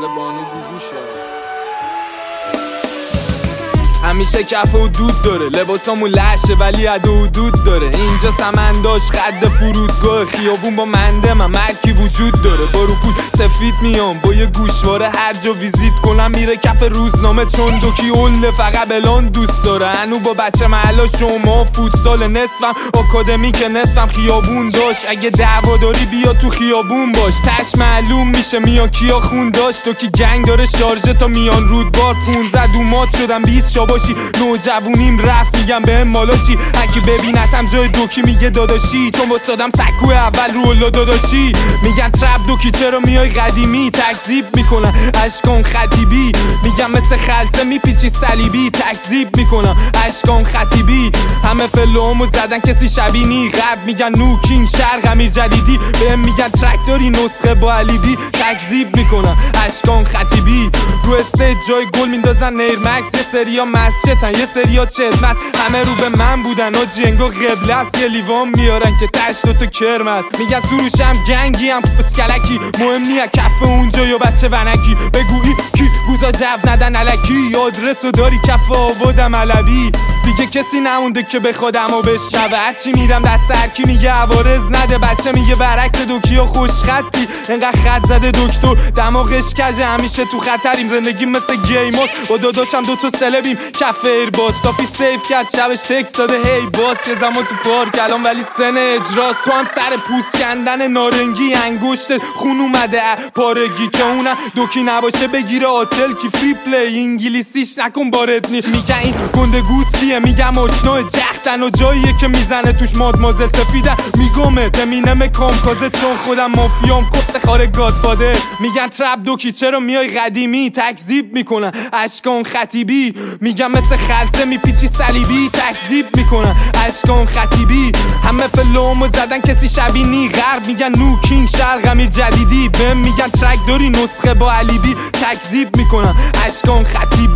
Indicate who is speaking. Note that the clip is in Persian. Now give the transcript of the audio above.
Speaker 1: بانو گوگوشه. همیشه کف و دود داره، لباسامون لشه ولی عد و حدود داره. اینجا سمنداش خد فرودگاه، خیابون با منده من مرکی وجود داره. با روپول سفید میام با یه گوشواره، هر جا ویزیت کنم میره کف روزنامه. چون دوکی اله فقط بلان دوست داره. هنو با بچه محلا شما فوتسال، نصفم آکادمی که نصفم خیابون داشت. اگه دعوا داری بیا تو خیابون باش، تش معلوم میشه میان کیا خون داشت. دوکی گنگ داره شارژه تا میان رودبار، 15 دومات شدم 20 شاباشی. نوجوونیم رفت میگم به مالا چی، هرکی ببینتم جای دوکی میگه داداشی. چون واسادم سکو اول رو الا داداشی. میگن ترپ دوکی چرا میای قدیمی، تکذیب میکنن اشکان خطیبی. میگم مثل خلصه میپیچی صلیبی، تکذیب میکنم اشکان خطیبی. همه فلومو زدن کسی شبینی، غرب میگن نوکین شرق امیر جدیدی. بهم میگن ترک داری نسخه با علیبی، تکذیب میکنم اشکان خطیبی. رو استیج جای گل میندازن نیرمکس، یه سریا مسجدن یه سریا چلمس. همه رو به من بودن و جنگو قبله است، یه لیوان میارن که تش دوتا کرم است. میگن سروشم گنگی هم پسکلکی، مهم نیه کف اونجا یا بچه ونکی. بگویی کی گوزا جو ندن علکی، آدرسو داری کف آبادم علوی. دیگه کسی نمونده که به خودم و بشنوه، هرچی میدم دست هرکی میگه عوارض نده. بچه میگه برعکس دوکیا خوش خطی، انقدر خط زده دکتر دماغش کجه. همیشه تو خطریم، زندگی مثل گیماست. با داداشم دوتا سلبیم کف ایرباز. تافی سیف کرد شبش تکس داده هی باس. یه زمان تو پارک الان ولی سن اجراست. تو هم سر پوست کندن نارنگی، انگشت خون اومده پارگی. که اونم دوکی نباشه بگیره آتل کی فری پلی. انگلیسیش نکن باردنی. میگن این گنده گوز کیه، میگم آشنای جختن و جاییه که میزنه توش مادمازل سفیدن. میگم تمینم کامکازه چون خودم مافیام کت خاره گادفادر. میگن ترپ دوکی چرا میای قدیمی، تکذیب میکنن اشکان خطیبی. میگم مثل خلصه میپیچی صلیبی، تکذیب میکنن اشکان خطیبی. همه فلومو زدن کسی شبینی، غرب میگن نوکین شرق امیر جدیدی. بهم میگن ترک داری نسخه با علیبی، تکذیب میکنن اشکان خطیبی.